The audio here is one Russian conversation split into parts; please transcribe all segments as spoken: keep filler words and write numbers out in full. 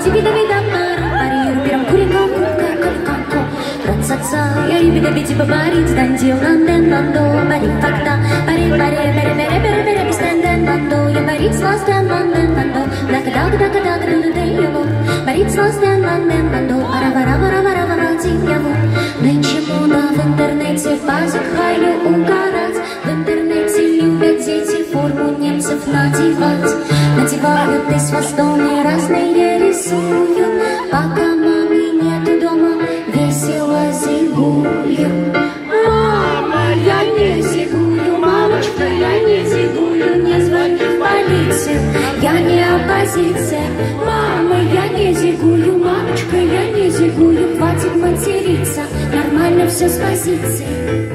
Нынче мода в интернете базик хайлю угорать. В интернете любят дети форму немцев надевать. Надевают из хвостом разные рисуют. Пока мамы нету дома, весело зигую. Мама, я не зигую, мамочка, я не зигую. Не звони в полицию, я не оппозиция. Мама, я не зигую, мамочка, я не зигую. Хватит материться, нормально все с позиции.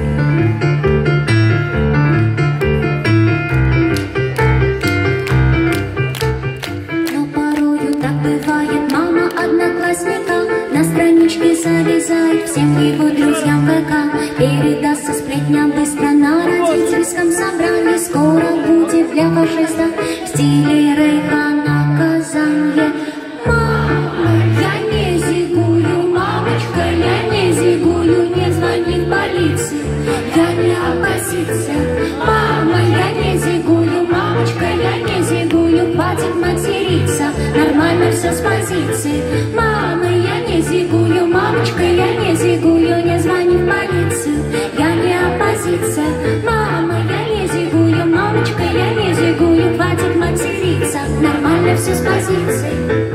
Но порою так бывает, мама одноклассника на страничке залезает всем его друзьям ВК. Передастся сплетня быстро на родительском собрании. Скоро будет для фашистов в стиле Рейха наказание. Мама, я не зигую, мамочка, я не зигую. Не звони в полицию, я не оппозиция. Мама, я не зигую, мамочка, я не зигую. Хватит материться, нормально все с позиции. Мама, я не зигую, мамочка, я не зигую. Не звони в полицию, я не оппозиция. Мама, я не зигую, мамочка, я не зигую. Хватит материться, нормально все с позиции.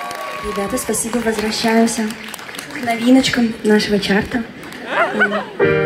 Ребята, спасибо, возвращаемся к новиночкам нашего чарта.